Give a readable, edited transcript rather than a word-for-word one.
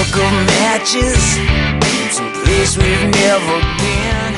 book of matches, some place we've never been.